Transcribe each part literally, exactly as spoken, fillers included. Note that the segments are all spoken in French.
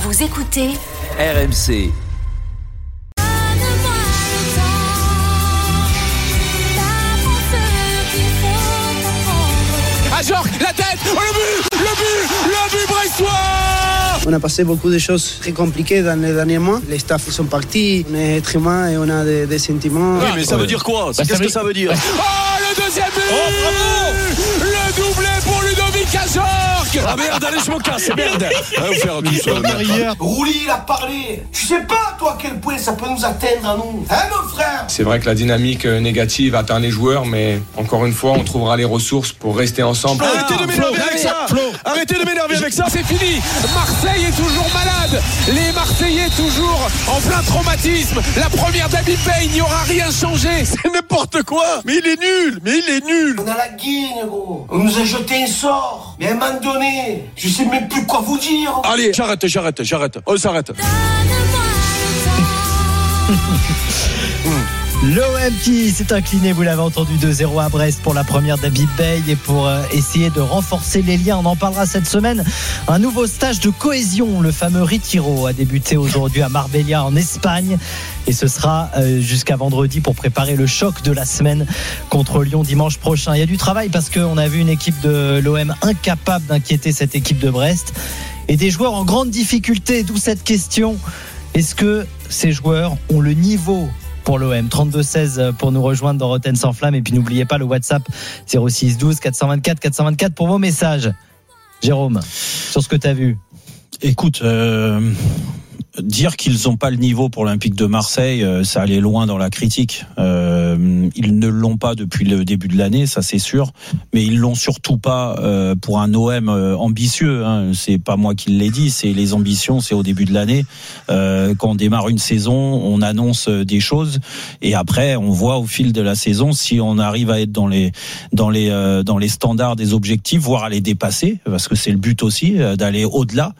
Vous écoutez R M C. Ajorc, la tête, oh, le but, le but, le but brestois. On a passé beaucoup de choses très compliquées dans les derniers mois. Les staffs sont partis, on est être humain et on a des, des sentiments. Oui, mais ça veut dire quoi? Bah, Qu'est-ce ça veut... que ça veut dire? Oh, le deuxième but. Oh, bravo. Le doublé pour Ludovic Ajorc. Ah merde, allez, je me casse, merde. Allez, vous faire tout ça. Rouli, il a parlé. Tu sais pas, toi, à quel point ça peut nous atteindre à nous. Hein, mon frère? C'est vrai que la dynamique négative atteint les joueurs, mais encore une fois, on trouvera les ressources pour rester ensemble. Ah, arrêtez de m'énerver avec ça. Flo. Arrêtez de m'énerver avec ça. C'est fini. Marseille est toujours malade. Les Marseillais toujours en plein traumatisme. La première d'Habib Bey, il n'y aura rien changé. C'est n'importe quoi. Mais il est nul. Mais il est nul. On a la guigne, gros. On nous a jeté un sort. Mais à un moment donné, je sais même plus quoi vous dire. Allez, j'arrête, j'arrête, j'arrête. On s'arrête. L'O M qui s'est incliné, vous l'avez entendu, deux zéro à Brest pour la première d'Habib Bey et pour euh, essayer de renforcer les liens. On en parlera cette semaine. Un nouveau stage de cohésion, le fameux Retiro, a débuté aujourd'hui à Marbella en Espagne et ce sera euh, jusqu'à vendredi pour préparer le choc de la semaine contre Lyon dimanche prochain. Il y a du travail parce qu'on a vu une équipe de l'O M incapable d'inquiéter cette équipe de Brest et des joueurs en grande difficulté, d'où cette question. Est-ce que ces joueurs ont le niveau pour l'O M? Trente-deux seize pour nous rejoindre dans Rotten sans flamme. Et puis n'oubliez pas le WhatsApp zéro six douze quatre cent vingt-quatre quatre cent vingt-quatre pour vos messages. Jérôme, sur ce que tu as vu. Écoute, euh, dire qu'ils n'ont pas le niveau pour l'Olympique de Marseille, euh, ça allait loin dans la critique. Euh, ils ne l'ont pas depuis le début de l'année, ça c'est sûr, mais ils l'ont surtout pas euh, pour un O M euh, ambitieux. Hein. C'est pas moi qui l'ai dit, c'est les ambitions, c'est au début de l'année. Euh, quand on démarre une saison, on annonce des choses et après on voit au fil de la saison si on arrive à être dans les dans les euh, dans les standards des objectifs, voire à les dépasser, parce que c'est le but aussi, euh, d'aller au-delà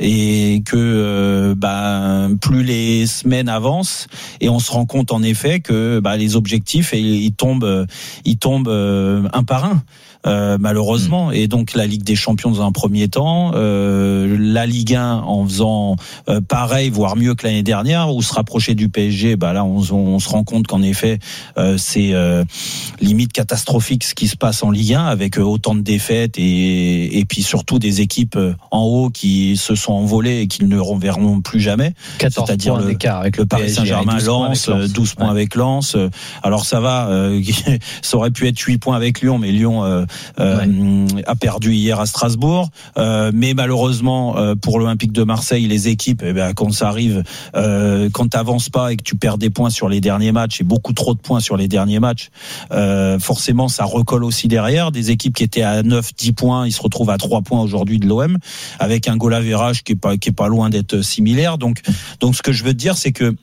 et que euh, bah plus les semaines avancent et on se rend compte en effet que bah, les objectifs ils tombent ils tombent euh, un par un. Euh, malheureusement mmh. Et donc la Ligue des Champions dans un premier temps, euh, la Ligue un en faisant euh, pareil voire mieux que l'année dernière, ou se rapprocher du P S G, bah là on, on se rend compte qu'en effet euh, c'est euh, limite catastrophique ce qui se passe en Ligue un avec euh, autant de défaites et, et puis surtout des équipes euh, en haut qui se sont envolées et qui ne reverront plus jamais, quatorze c'est-à-dire points le, d'écart avec le Paris Saint-Germain, Lens, douze points ouais. avec Lens. Alors ça va, euh, ça aurait pu être huit points avec Lyon, mais Lyon euh, Euh, ouais. a perdu hier à Strasbourg, euh, mais malheureusement euh, pour l'Olympique de Marseille, les équipes, eh ben, quand ça arrive, euh, quand t'avances pas et que tu perds des points sur les derniers matchs et beaucoup trop de points sur les derniers matchs, euh, forcément ça recolle aussi derrière. Des équipes qui étaient à neuf dix points, ils se retrouvent à trois points aujourd'hui de l'O M avec un goal average qui est pas qui est pas loin d'être similaire. Donc donc ce que je veux te dire, c'est que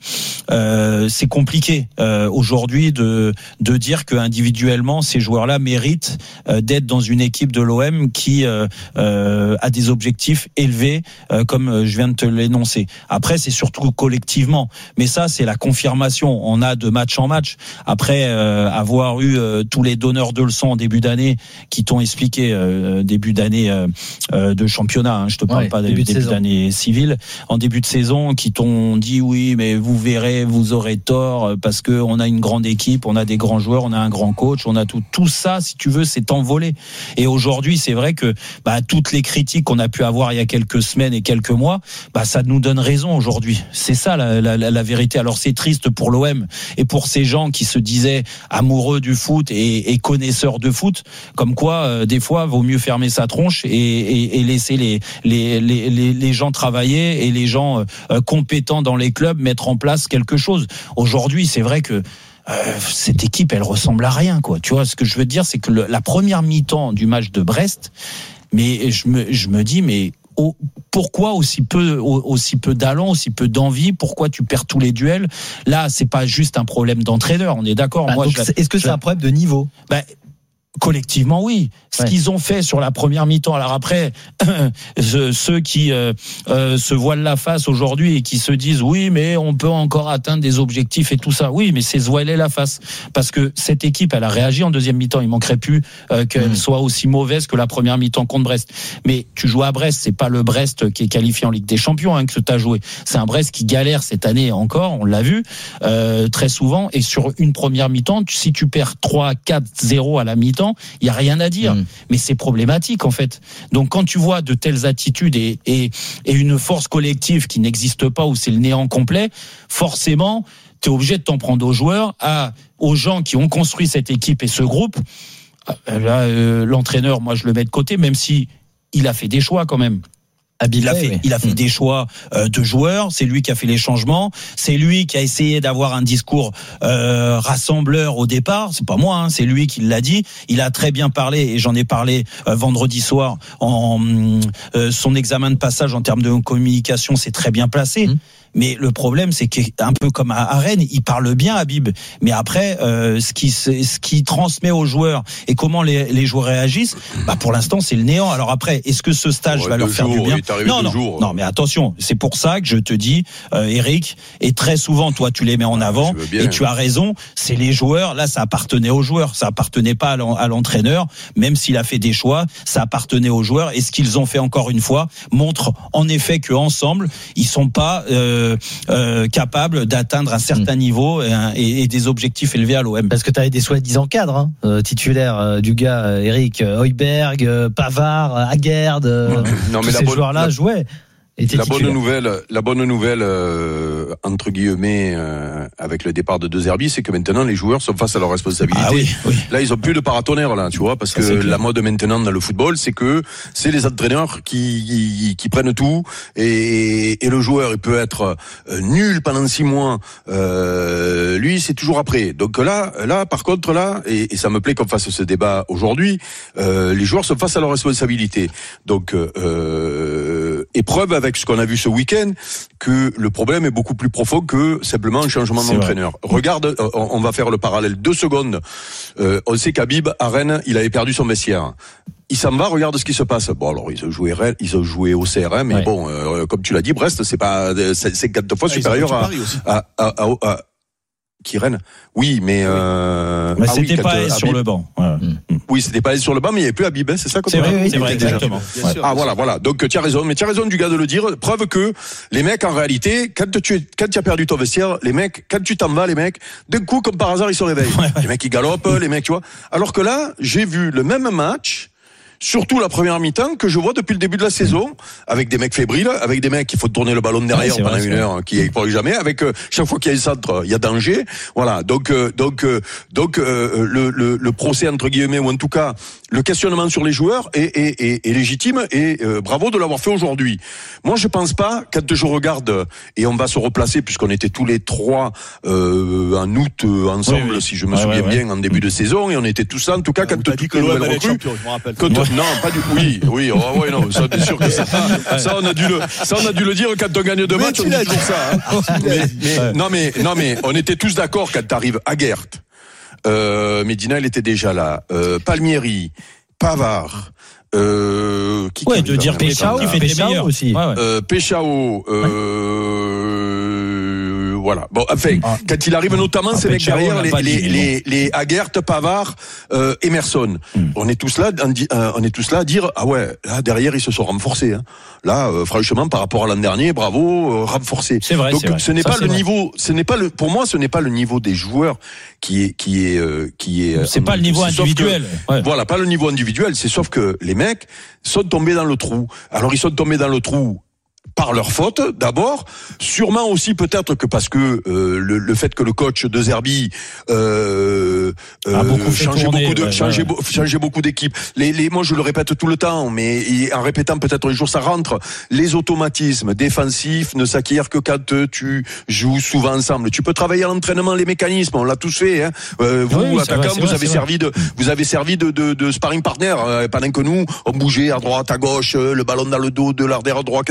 euh, c'est compliqué euh, aujourd'hui de de dire que individuellement ces joueurs-là méritent euh, d'être dans une équipe de l'O M qui euh, euh, a des objectifs élevés, euh, comme je viens de te l'énoncer. Après, c'est surtout collectivement. Mais ça, c'est la confirmation. On a de match en match. Après euh, avoir eu euh, tous les donneurs de leçons en début d'année qui t'ont expliqué euh, début d'année euh, euh, de championnat. Hein, je te parle ouais, pas début, de début d'année civile. En début de saison, qui t'ont dit oui, mais vous verrez, vous aurez tort parce que on a une grande équipe, on a des grands joueurs, on a un grand coach, on a tout. Tout ça, si tu veux, c'est envolé. Et aujourd'hui, c'est vrai que bah, toutes les critiques qu'on a pu avoir il y a quelques semaines et quelques mois, bah, ça nous donne raison aujourd'hui. C'est ça la, la, la vérité. Alors c'est triste pour l'O M et pour ces gens qui se disaient amoureux du foot et, et connaisseurs de foot, comme quoi euh, des fois vaut mieux fermer sa tronche et, et, et laisser les, les, les, les, les gens travailler et les gens euh, compétents dans les clubs mettre en place quelque chose. Aujourd'hui, c'est vrai que Euh, cette équipe, elle ressemble à rien, quoi. Tu vois, ce que je veux dire, c'est que le, la première mi-temps du match de Brest, mais je me, je me dis, mais oh, pourquoi aussi peu, aussi peu d'allant, aussi peu d'envie? Pourquoi tu perds tous les duels? Là, c'est pas juste un problème d'entraîneur, on est d'accord. Bah, Moi, donc, je, est-ce que je, c'est un problème de niveau? bah, collectivement, oui. Ce Ouais. qu'ils ont fait sur la première mi-temps. Alors après, ceux qui euh, euh, se voilent la face aujourd'hui et qui se disent oui, mais on peut encore atteindre des objectifs et tout ça. Oui, mais c'est se voiler la face. Parce que cette équipe, elle a réagi en deuxième mi-temps. Il manquerait plus euh, qu'elle mmh. soit aussi mauvaise que la première mi-temps contre Brest. Mais tu joues à Brest, c'est pas le Brest qui est qualifié en Ligue des Champions hein, que tu as joué. C'est un Brest qui galère cette année encore, on l'a vu euh, très souvent. Et sur une première mi-temps, si tu perds trois, quatre, zéro à la mi-temps, il y a rien à dire. Mmh. Mais c'est problématique en fait. Donc quand tu vois de telles attitudes et, et, et une force collective qui n'existe pas, où c'est le néant complet, forcément, tu es obligé de t'en prendre aux joueurs, à, aux gens qui ont construit cette équipe et ce groupe. Là, euh, l'entraîneur, moi je le mets de côté, même si il a fait des choix quand même. Il a fait, oui. il a fait mmh. des choix euh, de joueurs. C'est lui qui a fait les changements. C'est lui qui a essayé d'avoir un discours euh, rassembleur au départ. C'est pas moi, hein, c'est lui qui l'a dit. Il a très bien parlé et j'en ai parlé euh, vendredi soir. En euh, son examen de passage en termes de communication, c'est très bien placé. Mmh. Mais le problème, c'est qu'un peu comme à Rennes, il parle bien Habib. Mais après, euh, ce qui ce qui transmet aux joueurs et comment les, les joueurs réagissent, bah pour l'instant, c'est le néant. Alors après, est-ce que ce stage ouais, va leur faire jours, du bien ? Non, non, jours. non. Mais attention, c'est pour ça que je te dis, euh, Eric, et très souvent, toi, tu les mets en avant bien, et tu as raison. C'est les joueurs. Là, ça appartenait aux joueurs. Ça appartenait pas à l'entraîneur, même s'il a fait des choix. Ça appartenait aux joueurs. Et ce qu'ils ont fait encore une fois montre en effet que ensemble, ils sont pas euh, Euh, euh, capable d'atteindre un certain mmh. niveau et, et, et des objectifs élevés à l'O M. Parce que tu avais des soi-disant cadres hein, euh, titulaires euh, du gars euh, Eric Højbjerg, euh, Pavard, Aguerd, euh, non, mais tous ces bonne, joueurs-là la... jouaient. La bonne nouvelle, la bonne nouvelle euh, entre guillemets euh, avec le départ de De Zerbi, c'est que maintenant les joueurs sont face à leurs responsabilités. Ah oui, oui. Là, ils ont plus de paratonnerre là, tu vois, parce ça, que la mode maintenant dans le football, c'est que c'est les entraîneurs qui qui, qui prennent tout et, et le joueur, il peut être nul pendant six mois. Euh, lui, c'est toujours après. Donc là, là, par contre, là, et, et ça me plaît qu'on fasse ce débat aujourd'hui, euh, les joueurs sont face à leurs responsabilités. Donc euh, épreuve avec ce qu'on a vu ce week-end, que le problème est beaucoup plus profond que simplement un changement c'est d'entraîneur. Vrai. Regarde, on va faire le parallèle deux secondes. Euh, on sait qu'Habib, à Rennes, il avait perdu son vestiaire. Il s'en va, regarde ce qui se passe. Bon, alors, ils ont joué, ils ont joué au C R M, mais ouais. bon, euh, comme tu l'as dit, Brest, c'est pas, c'est, c'est quatre fois ah, supérieur à, à, à, à, à, à qui Rennes. Oui, mais euh, mais ah c'était oui, pas Habib, sur le banc. Ouais. Oui, c'était pas sur le banc, mais il n'y avait plus Habib, hein, c'est ça comme c'est vrai, oui, c'est vrai, exactement. Ouais. Ah voilà, voilà. Donc tu as raison, mais tu as raison du gars de le dire. Preuve que les mecs, en réalité, quand tu quand tu as perdu ton vestiaire, les mecs, quand tu t'en vas, les mecs, d'un coup, comme par hasard, ils se réveillent. Ouais, ouais. Les mecs, ils galopent, les mecs, tu vois. Alors que là, j'ai vu le même match. Surtout la première mi-temps que je vois depuis le début de la saison, avec des mecs fébriles, avec des mecs qui faut tourner le ballon derrière ouais, pendant vrai, une heure, vrai. qui n'y arrivent jamais, avec euh, chaque fois qu'il y a un centre, il y a danger. Voilà. Donc, euh, donc, euh, donc, euh, le, le, le procès entre guillemets, ou en tout cas le questionnement sur les joueurs est, est, est, est légitime et euh, bravo de l'avoir fait aujourd'hui. Moi, je pense pas quand je regarde et on va se replacer puisqu'on était tous les trois euh, en août euh, ensemble, oui, oui. si je me ouais, souviens ouais, bien, ouais. en début de saison et on était tous là. En tout cas, quand tu dit que l'O M allait être champion, je me rappelle. Non, pas du oui, oui, oh, ouais, non, ça, bien sûr que ça, ça, on a dû le, ça, on a dû le dire quand on gagne deux mais matchs, on dit toujours ça. Hein. mais, mais, non, mais, non, mais, on était tous d'accord quand t'arrives à Aguerd. Euh, Medina, il était déjà là. Euh, Palmieri, Pavard, euh, qui ouais, de dire Péchao, qui fait des meilleurs aussi. Ouais, ouais. Euh, Péchao, euh, voilà. Bon, enfin, ah. quand il arrive notamment, ah, ces mecs derrière, les, les, les, les Aguerd, Pavard, euh, Emerson. Mm. On est tous là, on, dit, euh, on est tous là à dire, ah ouais, là, derrière, ils se sont renforcés, hein. Là, euh, franchement, par rapport à l'an dernier, bravo, euh, renforcés. C'est vrai, donc, c'est vrai. ce n'est ça, pas le vrai. niveau, ce n'est pas le, pour moi, ce n'est pas le niveau des joueurs qui est, qui est, euh, qui est, c'est euh, pas le niveau individuel. Que, ouais. Voilà, pas le niveau individuel, c'est sauf que les mecs sont tombés dans le trou. Alors, ils sont tombés dans le trou par leur faute d'abord, sûrement aussi peut-être que parce que euh, le, le fait que le coach De Zerbi euh, euh, beaucoup changeait tourner, beaucoup de ouais, changeait, ouais. changeait beaucoup d'équipes. Les, les moi je le répète tout le temps, mais en répétant peut-être un jour ça rentre. Les automatismes défensifs ne s'acquièrent que quand tu joues souvent ensemble. Tu peux travailler à l'entraînement les mécanismes, on l'a tous fait. Hein. Euh, vous oui, attaquants, vrai, vous, vrai, avez servi de, vous avez servi de de, de sparring partner euh, pendant que nous on bougeait à droite, à gauche, euh, le ballon dans le dos de l'arrière droit. Qu'est-ce qu'on fait? Le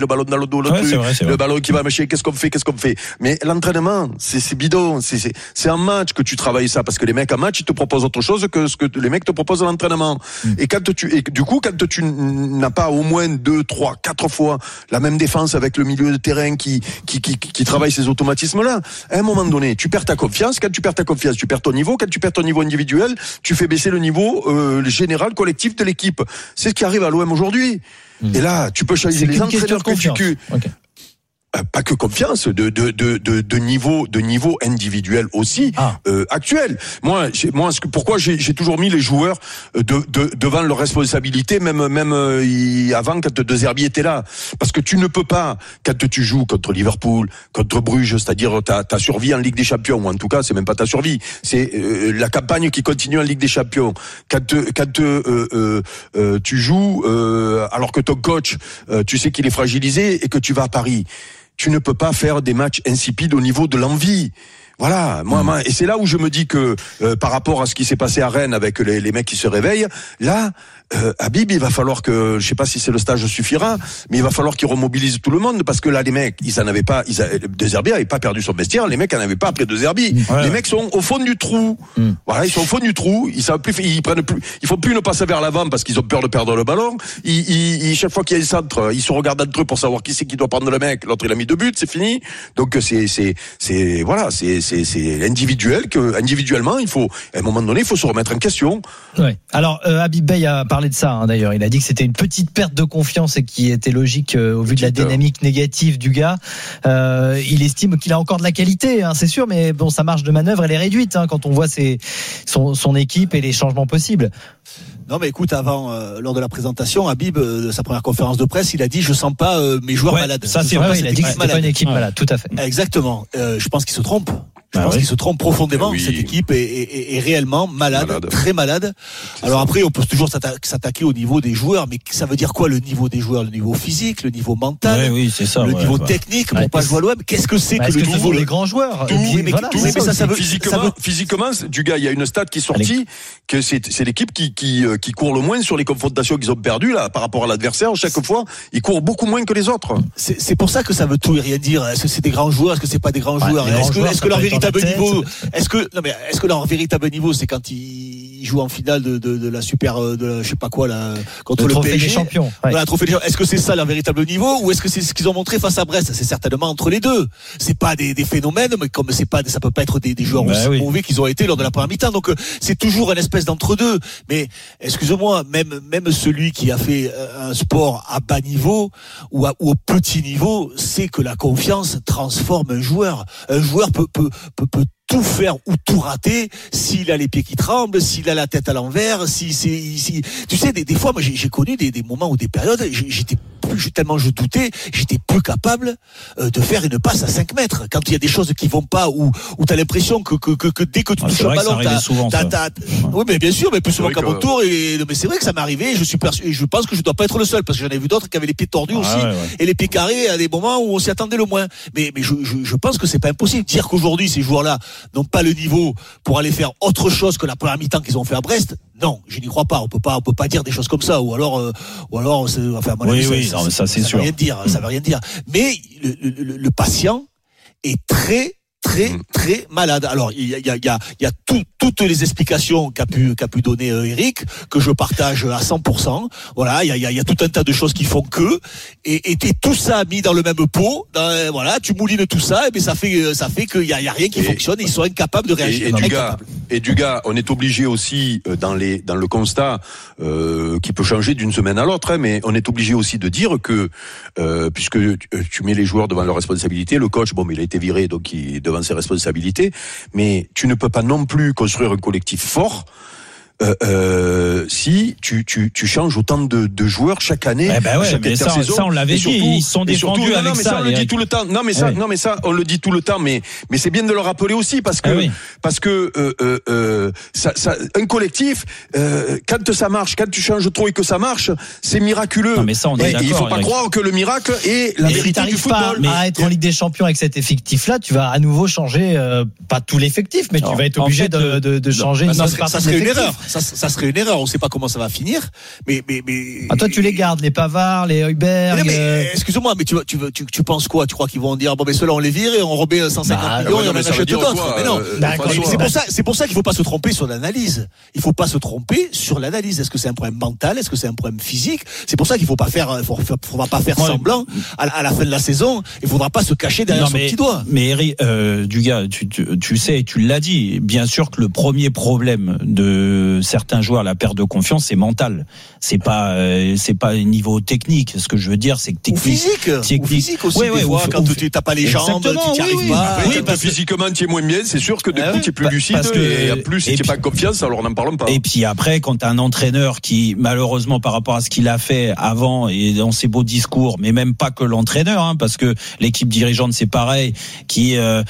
ballon dans le dos, le ouais, truc, c'est vrai, c'est le vrai. ballon qui va mâcher, qu'est-ce qu'on fait, qu'est-ce qu'on fait. Mais l'entraînement, c'est, c'est bidon, c'est, c'est, c'est en match que tu travailles ça, parce que les mecs en match, ils te proposent autre chose que ce que les mecs te proposent à l'entraînement. Mm. Et quand tu, et du coup, quand tu n'as pas au moins deux, trois, quatre fois la même défense avec le milieu de terrain qui, qui, qui, qui travaille ces automatismes-là, à un moment donné, tu perds ta confiance. Quand tu perds ta confiance, tu perds ton niveau. Quand tu perds ton niveau individuel, tu fais baisser le niveau euh, général, collectif de l'équipe. C'est ce qui arrive à l'O M aujourd'hui. Mmh. Et là, tu peux choisir les entraîneurs que tu... Que, okay. Euh, pas que confiance, de de de de, de niveau de niveau individuel aussi ah. euh, actuel. Moi, j'ai, moi, ce que, pourquoi j'ai, j'ai toujours mis les joueurs de, de devant leurs responsabilités, même même euh, y, avant quand De Zerbi était là, parce que tu ne peux pas quand tu joues contre Liverpool, contre Bruges, c'est-à-dire ta ta survie en Ligue des Champions, ou en tout cas c'est même pas ta survie, c'est euh, la campagne qui continue en Ligue des Champions. Quand quand euh, euh, euh, tu joues euh, alors que ton coach, euh, tu sais qu'il est fragilisé et que tu vas à Paris. Tu ne peux pas faire des matchs insipides au niveau de l'envie. Voilà, moi, mmh. moi, et c'est là où je me dis que euh, par rapport à ce qui s'est passé à Rennes avec les, les mecs qui se réveillent, là, euh, Habib, il va falloir que, je sais pas si c'est le stage suffira, mais il va falloir qu'il remobilise tout le monde, parce que là, les mecs, ils en avaient pas, ils a, De Zerbi avait pas perdu son vestiaire, les mecs en avaient pas après De Zerbi. Ouais. Les mecs sont au fond du trou. Mmh. Voilà, ils sont au fond du trou, ils savent plus, ils prennent plus, ils font plus une passe vers l'avant parce qu'ils ont peur de perdre le ballon. Ils, ils, ils chaque fois qu'il y a un centre, ils se regardent entre eux pour savoir qui c'est qui doit prendre le mec. L'autre, il a mis deux buts, c'est fini. Donc c'est, c'est, c'est, voilà, c'est, c'est, c'est individuel que individuellement il faut à un moment donné il faut se remettre en question. Ouais. Alors euh, Habib Beye a parlé de ça hein, d'ailleurs, il a dit que c'était une petite perte de confiance et qui était logique euh, au vu de la dynamique négative du gars. Euh, il estime qu'il a encore de la qualité, hein, c'est sûr, mais bon, sa marge de manœuvre elle est réduite hein, quand on voit ses, son, son équipe et les changements possibles. Non mais écoute, avant euh, lors de la présentation, Habib euh, de sa première conférence de presse, il a dit je sens pas euh, mes joueurs ouais, malades. Ça c'est vrai, il a dit que c'était malade. Pas une équipe ouais. malade, tout à fait. Exactement. Euh, je pense qu'il se trompe. Je bah pense oui. qu'il se trompe profondément. Oui. Cette équipe est, est, est réellement malade, malade, très malade. C'est Alors ça. Après, on peut toujours s'attaquer au niveau des joueurs, mais ça veut dire quoi le niveau des joueurs? Le niveau physique, le niveau mental, oui, oui, c'est ça, le ouais, niveau ouais. technique pour ouais, pas jouer à l'O M. Qu'est-ce que c'est bah, que le que niveau des grands joueurs? Tout, oui, mais, voilà, tout, mais ça, ça veut, physiquement, ça veut... physiquement, du gars, il y a une stat qui est sortie, Allez. que c'est, c'est l'équipe qui, qui, qui court le moins sur les confrontations qu'ils ont perdues là par rapport à l'adversaire. Chaque fois, ils courent beaucoup moins que les autres. C'est, c'est pour ça que ça veut tout et rien dire. Est-ce que c'est des grands joueurs? Est-ce que c'est pas des grands ouais, joueurs? Est-ce que, joueurs, est-ce que leur véritable niveau, est-ce que non mais est-ce que leur véritable niveau, c'est quand ils jouent en finale de, de, de la super, de la, je sais pas quoi là, contre le, le P S G, des champions. Ouais. Voilà, trophée des champions. Est-ce que c'est ça leur véritable niveau, ou est-ce que c'est ce qu'ils ont montré face à Brest? C'est certainement entre les deux. C'est pas des, des phénomènes, mais comme c'est pas, ça peut pas être des, des joueurs bah aussi oui. mauvais qu'ils ont été lors de la première mi-temps. Donc c'est toujours une espèce d'entre-deux. Mais excusez-moi, même même celui qui a fait un sport à bas niveau ou, à, ou au petit niveau, sait que la confiance transforme un joueur. Un joueur peut peut peut, peut tout faire ou tout rater s'il a les pieds qui tremblent, s'il a la tête à l'envers, si c'est si, tu sais des, des fois moi j'ai, j'ai connu des, des moments ou des périodes j'étais plus tellement je doutais, j'étais plus capable euh, de faire une passe à cinq mètres quand il y a des choses qui vont pas, ou ou t'as l'impression que que que, que dès que tu ah, touches un ballon t'as, souvent, t'as, t'as, t'as oui mais bien sûr, mais plus souvent qu'à mon tour, et mais c'est vrai que ça m'est arrivé, je suis perçu, et je pense que je dois pas être le seul parce que j'en ai vu d'autres qui avaient les pieds tordus ah, aussi ouais, ouais. et les pieds carrés à des moments où on s'y attendait le moins, mais mais je je, je pense que c'est pas impossible dire qu'aujourd'hui ces joueurs-là n'ont pas le niveau pour aller faire autre chose que la première mi-temps qu'ils ont fait à Brest. Non, je n'y crois pas. On peut pas, on peut pas dire des choses comme ça. Ou alors, euh, ou alors, c'est, enfin, à mon avis, oui, ça, oui, ça, non, ça, c'est ça sûr. veut rien dire. Ça veut rien dire. Mais le, le, le patient est très, très, très malade. Alors, il y a, il y a, il y a, il y a tout, toutes les explications qu'a pu, qu'a pu donner euh, Eric, que je partage à cent pour cent. Voilà, il y a, il y a, il y a tout un tas de choses qui font que, et, et, et tout ça mis dans le même pot. Dans, voilà, tu moulines tout ça, et bien ça fait, ça fait qu'il y a, il y a rien qui et, fonctionne. Et ils sont incapables de réagir. Et, et, du gars, et du gars, on est obligé aussi dans les, dans le constat euh, qui peut changer d'une semaine à l'autre, hein, mais on est obligé aussi de dire que euh, puisque tu, tu mets les joueurs devant leurs responsabilités, le coach, bon, mais il a été viré, donc il devant ses responsabilités, mais tu ne peux pas non plus construire un collectif fort Euh, euh, si tu, tu, tu changes autant de, de joueurs chaque année, eh ben ouais, chaque mais ça, ça on l'avait dit, ils sont défendus surtout, avec non, mais ça, ça. on le dit tout le temps. Non mais ça, ouais. non mais ça, on le dit tout le temps. Mais mais c'est bien de le rappeler aussi parce que ah oui. parce que euh, euh, euh, ça, ça, un collectif, euh, quand ça marche, quand tu changes trop et que ça marche, c'est miraculeux. Non mais ça, on est et d'accord. Il faut pas Eric. croire que le miracle est la mais vérité si du football. Pas à être en Ligue des Champions avec cet effectif-là, tu vas à nouveau changer, euh, pas tout l'effectif, mais non, tu vas être obligé fait, de, de, de changer. Non, une ça, serait, ça serait une erreur. ça, ça serait une erreur. On ne sait pas comment ça va finir. Mais, mais, mais. Ah, toi, tu les gardes, les Pavard, les Heuberg. Mais, mais, euh... excuse-moi, mais tu, tu, tu, tu penses quoi? Tu crois qu'ils vont dire, bon, mais ceux-là, on les vire et on remet cent cinquante bah, millions ouais, et on en achète d'autres. Mais non. Euh, bah, c'est pour ça, c'est pour ça qu'il ne faut pas se tromper sur l'analyse. Il ne faut pas se tromper sur l'analyse. Est-ce que c'est un problème mental? Est-ce que c'est un problème physique? C'est pour ça qu'il ne faut pas faire, faut, faudra pas faire ouais. semblant à, à la fin de la saison. Il ne faudra pas se cacher derrière non, son mais, petit doigt. Mais Eric, euh, Dugas, tu, tu, tu sais, tu l'as dit, bien sûr que le premier problème de certains joueurs, la perte de confiance, c'est mental. C'est pas, euh, c'est pas niveau technique. Ce que je veux dire, c'est que technique, ou physique, technique, ou physique aussi. Ouais, des ouais, fois, ou, quand ou, tu n'as pas les jambes, tu n'y arrives oui, pas. Oui, oui, parce que physiquement, tu es moins bien. C'est sûr que du coup, tu es plus lucide. Parce que, et en plus, si tu n'as pas confiance, alors n'en parlons pas. Et puis après, quand tu as un entraîneur qui, malheureusement, par rapport à ce qu'il a fait avant et dans ses beaux discours, mais même pas que l'entraîneur, hein, parce que l'équipe dirigeante, c'est pareil, qui euh,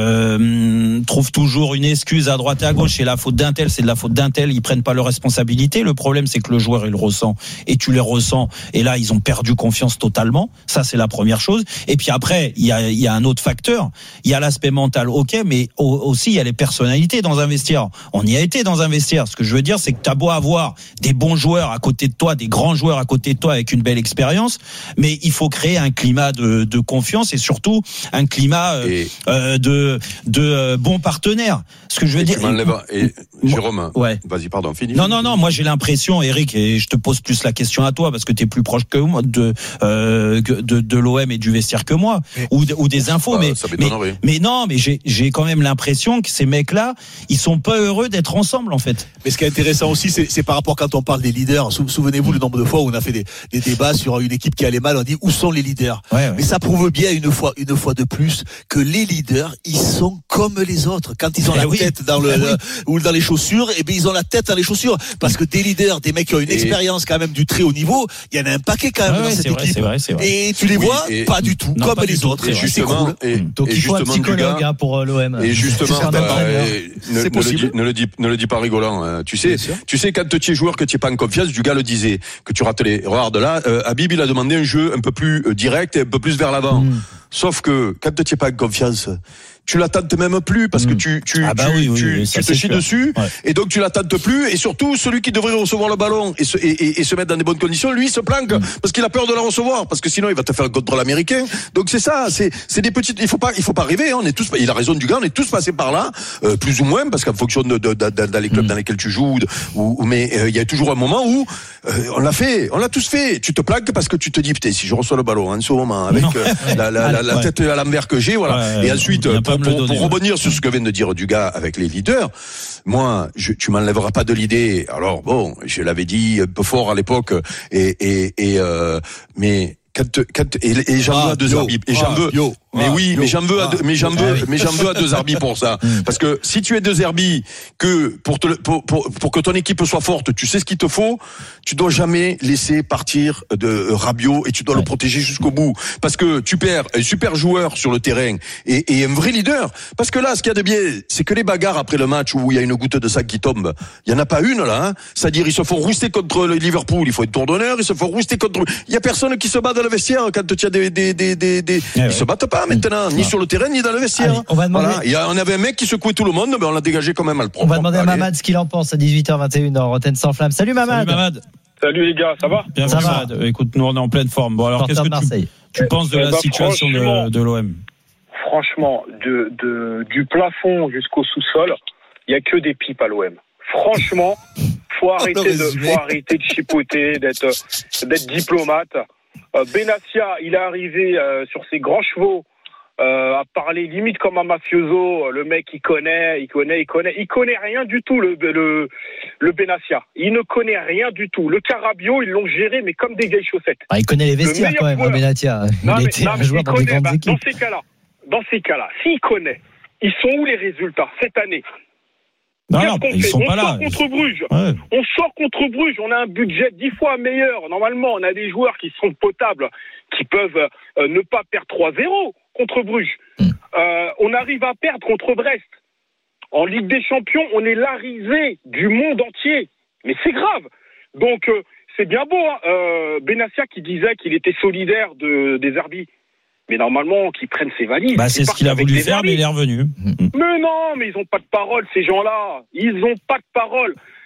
euh, trouve toujours une excuse à droite et à gauche. C'est la faute d'un tel, c'est de la faute d'un tel. Ils prennent pas leurs responsabilités. Le problème, c'est que le joueur, il le ressent et tu les ressens. Et là, ils ont perdu confiance totalement. Ça, c'est la première chose. Et puis après, il y a, il y a un autre facteur. Il y a l'aspect mental, ok, mais aussi il y a les personnalités dans un vestiaire. On y a été dans un vestiaire. Ce que je veux dire, c'est que t'as beau avoir des bons joueurs à côté de toi, des grands joueurs à côté de toi avec une belle expérience, mais il faut créer un climat de, de confiance et surtout un climat euh, et... euh, de, de euh, bons partenaires. Ce que je veux et dire. Tu et Jérôme, ouais. Vas-y, pardon, finis. Non, non, non. Moi, j'ai l'impression, Eric, et je te pose plus la question à toi parce que t'es plus proche que moi de euh, de, de l'O M et du vestiaire que moi, mais... ou, ou des infos. Bah, mais, mais mais non, mais j'ai j'ai quand même l'impression que ces mecs-là, ils sont pas heureux d'être ensemble en fait. Mais ce qui est intéressant aussi, c'est, c'est par rapport quand on parle des leaders. Souvenez-vous le nombre de fois où on a fait des, des débats sur une équipe qui allait mal. On dit où sont les leaders. Ouais, ouais. Mais ça prouve bien une fois, une fois de plus que les leaders, ils sont comme les autres. Quand ils ont la oui. tête dans le, le ou dans les chaussures, et eh bien ils ont la tête dans les chaussures. Parce que des leaders, des mecs qui ont une et... expérience quand même du très haut niveau, il y en a un paquet quand même ouais, dans cette vrai, équipe. C'est vrai, c'est vrai. Et tu les oui, vois et... pas du tout, non, comme pas les du autres. Et justement, cool. et, donc et il faut un psychologue hein, pour l'O M. Et justement, bah, ne, c'est possible. Ne le dis, ne le dis pas rigolant. Hein. Tu sais, tu sais quand tu es joueur que tu es pas en confiance, du gars le disait que tu rates les. Regarde là, euh, Habib il a demandé un jeu un peu plus euh, direct et un peu plus vers l'avant. Mm. Sauf que quand tu es pas en confiance, tu l'attentes même plus parce que tu tu ah bah tu, oui, oui, tu, oui, tu te chies dessus ouais. et donc tu l'attentes plus et surtout celui qui devrait recevoir le ballon et se, et, et, et se mettre dans des bonnes conditions, lui il se planque mm. parce qu'il a peur de la recevoir parce que sinon il va te faire un contrôle américain. Donc c'est ça, c'est c'est des petites. Il faut pas il faut pas rêver. Hein, on est tous. Il a raison du gars, on est tous passés par là, euh, plus ou moins parce qu'en fonction de, de, de, de dans les clubs mm. dans lesquels tu joues, ou mais il euh, y a toujours un moment où euh, on l'a fait, on l'a tous fait. Tu te planques parce que tu te dis putain si je reçois le ballon en ce moment avec euh, la, la, la, la ouais. tête à l'envers que j'ai, voilà. Ouais, et ensuite pour, pour, donner, pour rebondir sur ce que vient de dire Dugas avec les leaders, moi, je, tu m'enlèveras pas de l'idée. Alors bon, je l'avais dit un peu fort à l'époque, et et, et euh, mais quand, quand et, et j'en ah, veux à deux arbitres, et j'en veux. Yo. Mais ah, oui, yo, mais j'en veux, ah, à deux, mais j'en veux, ah, oui. mais j'en veux à deux arbitres pour ça. Parce que si tu es deux arbitres, que pour te, pour, pour, pour que ton équipe soit forte, tu sais ce qu'il te faut, tu dois jamais laisser partir de Rabiot et tu dois ouais. le protéger jusqu'au bout. Parce que tu perds un super joueur sur le terrain et, et un vrai leader. Parce que là, ce qu'il y a de bien, c'est que les bagarres après le match où il y a une goutte de sang qui tombe, il y en a pas une là. Hein. C'est-à-dire ils se font rouster contre le Liverpool, il faut être tour d'honneur, ils se font rouster contre. Il y a personne qui se bat dans le vestiaire quand tu as des des des des, des... ils ouais. se battent pas. Maintenant, ni sur le terrain, ni dans le vestiaire. Allez, on va demander. Voilà. Il y a, on avait un mec qui secouait tout le monde, mais on l'a dégagé quand même à le propre. On va demander à Mamad ce qu'il en pense à dix-huit heures vingt et une dans Rotten sans flamme. Salut Mamad. Salut Mamad. Salut les gars, ça va? Bien ça va. Mamad. Écoute, nous on est en pleine forme. Bon alors, qu'est-ce que tu, tu penses de eh la ben, situation de, de l'O M? Franchement, de, de, du plafond jusqu'au sous-sol, il y a que des pipes à l'O M. Franchement, faut arrêter de, faut arrêter de chipoter, d'être, d'être diplomate. Euh, Benassia, il est arrivé euh, sur ses grands chevaux euh, à parler limite comme un mafioso. Le mec, il connaît, il connaît, il connaît, il connaît rien du tout. Le le le Benassia, il ne connaît rien du tout. Le Carabio, ils l'ont géré, mais comme des vieilles chaussettes. Ah, il connaît les vestiaires quand même, joueur. Benassia. Il non, mais, était non, un joueur dans, connaît, bah, dans ces cas-là, dans ces cas-là, s'il connaît, ils sont où les résultats cette année? Non, non, ils sont on pas sort là. contre Bruges. Ouais. On sort contre Bruges. On a un budget dix fois meilleur. Normalement, on a des joueurs qui sont potables, qui peuvent euh, ne pas perdre trois zéro contre Bruges. Mm. Euh, on arrive à perdre contre Brest. En Ligue des Champions, on est la risée du monde entier. Mais c'est grave. Donc, euh, c'est bien beau. Hein. Euh, Benassia qui disait qu'il était solidaire de, des arbitres. Mais normalement, qu'ils prennent ses valises. Bah, c'est ce qu'il a voulu faire, mais il est revenu. Mais non, mais ils ont pas de parole, ces gens-là. Ils ont pas de parole.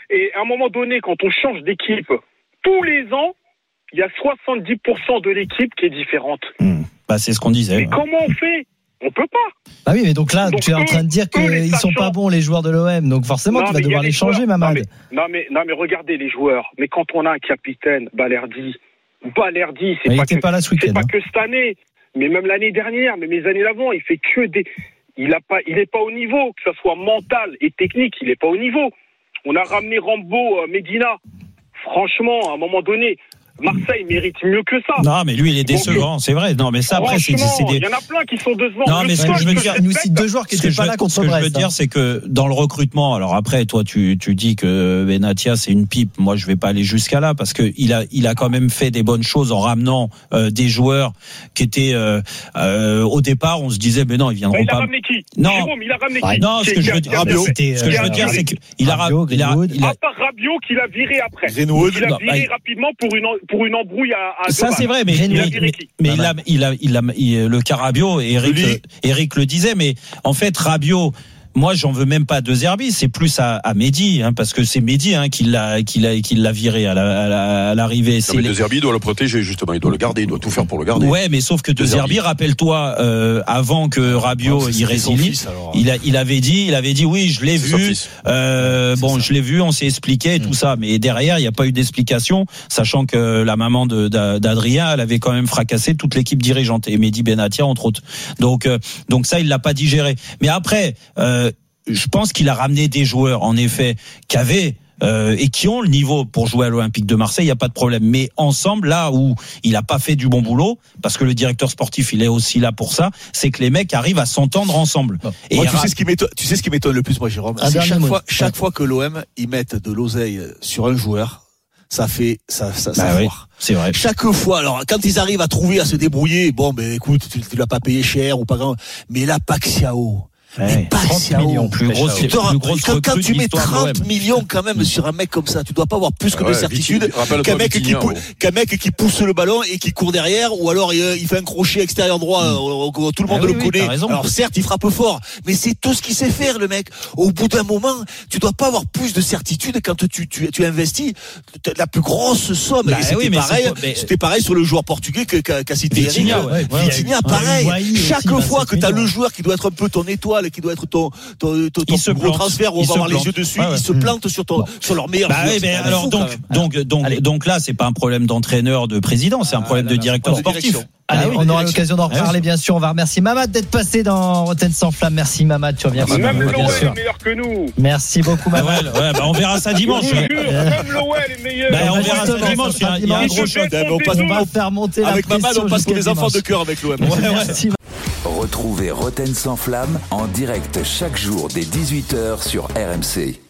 Et à un moment donné, quand on change d'équipe, tous les ans, il y a soixante-dix pour cent de l'équipe qui est différente. Mmh. Bah, c'est ce qu'on disait. Mais ouais. Comment on fait ? On peut pas. Ah oui, mais donc là, donc tu es eux, en train de dire qu'ils sont pas bons, les joueurs de l'O M. Donc forcément, non, tu vas devoir les changer, Mamad. Non mais, non, mais, non, mais regardez les joueurs. Mais quand on a un capitaine, Balerdi, Balerdi, c'est, pas que, pas là ce week-end, c'est pas hein. que cette année, mais même l'année dernière, mais mes années d'avant, il fait que des. Il a pas, il est pas au niveau, que ce soit mental et technique, il est pas au niveau. On a ramené Rambo, euh, Medina. Franchement, à un moment donné. Marseille mérite mieux que ça. Non, mais lui, il est décevant, c'est vrai. Non, mais ça, après, c'est, c'est des. Il y en a plein qui sont décevants. Non, mais ce que je veux dire, nous cite deux joueurs qui étaient pas là contre Brest. Ce que je veux dire, c'est que dans le recrutement, alors après, toi, tu, tu dis que Benatia, c'est une pipe. Moi, je vais pas aller jusqu'à là parce que il a, il a quand même fait des bonnes choses en ramenant euh, des joueurs qui étaient, euh, euh, au départ, on se disait, mais non, ils viendront il pas. Il a ramené qui? Non. Jérôme, il a ramené qui? Ah, non, ce que je veux dire, Rabiot. Ce que je veux dire, c'est qu'il a, Rabiot, il a, il a. À part Rabiot qu'il a viré après. Greenwood. Il a viré rapidement pour une, pour une embrouille à, à ça c'est vrai, mais, il mais, mais, mais il, a, il a, il a, il, le cas Rabiot, et Eric, le, Eric le disait, mais en fait Rabiot, moi j'en veux même pas de Zerbi, c'est plus à, à Mehdi, hein, parce que c'est Mehdi hein, qui l'a, qui l'a, qui l'a viré à, la, à, la, à l'arrivée. Non, mais les... De Zerbi doit le protéger justement, il doit le garder, il doit tout faire pour le garder. Ouais, mais sauf que De, de Zerbi, rappelle-toi, euh, avant que Rabiot oh, il résilie, il, a, il avait dit, il avait dit oui, je l'ai c'est vu, euh, bon, ça. je l'ai vu, on s'est expliqué et mmh. tout ça, mais derrière il n'y a pas eu d'explication, sachant que la maman de, d'Adrien, elle avait quand même fracassé toute l'équipe dirigeante et Mehdi Benatia entre autres. Donc, euh, donc ça il l'a pas digéré. Mais après. Euh, Je pense qu'il a ramené des joueurs, en effet, qui avaient euh, et qui ont le niveau pour jouer à l'Olympique de Marseille. Il y a pas de problème. Mais ensemble, là où il a pas fait du bon boulot, parce que le directeur sportif, il est aussi là pour ça, c'est que les mecs arrivent à s'entendre ensemble. Bon. Et moi, tu sais ce qui m'étonne, tu sais ce qui m'étonne le plus, moi, Jérôme, c'est chaque fois, chaque fois que l'O M ils mettent de l'oseille sur un joueur, ça fait ça ça bah ça oui, foire. C'est vrai. Chaque fois, alors quand ils arrivent à trouver à se débrouiller, bon ben écoute, tu, tu l'as pas payé cher ou pas grand, mais là Paxiao. Mais pas trente millions, plus grosse, plus grosse quand, quand tu mets trente millions quand même sur un mec comme ça, tu dois pas avoir plus que ah ouais, de certitude qu'un mec qui pou, qu'un mec qui pousse le ballon et qui court derrière, ou alors il, il fait un crochet extérieur droit, mmh. tout le monde ah oui, le connaît. Oui, alors certes, il frappe fort, mais c'est tout ce qu'il sait faire le mec. Au bout d'un moment, tu dois pas avoir plus de certitude quand tu tu, tu investis la plus grosse somme. Bah, et c'était oui, pareil, mais... c'était pareil sur le joueur portugais que qu'a, qu'a cité Eric. Vitinha, pareil. Chaque fois que tu as le joueur qui doit être un peu ton étoile, qui doit être ton ton, ton, ton gros transfert où on va avoir les yeux dessus, ouais, ouais. ils se plantent sur ton bon. sur leur meilleur bah joueur. Oui, mais alors fou, donc donc donc Allez. donc là c'est pas un problème d'entraîneur, de président, c'est un problème ah, là, de directeur sportif. Allez, ah oui, on aura l'occasion d'en reparler, bien sûr. On va remercier Mamad d'être passé dans Rotten sans flamme. Merci Mamad, tu reviens. Même l'O L est meilleur que nous. Merci beaucoup Mamad. Ouais, bah on verra ça dimanche. Même l'O L est meilleur. Bah, on verra ça dimanche. Il y a un gros shot. On va faire monter la avec Mamad, on passe pour les enfants de cœur avec l'O M. Merci. Retrouvez Rotten sans flamme en direct chaque jour dès dix-huit heures sur R M C.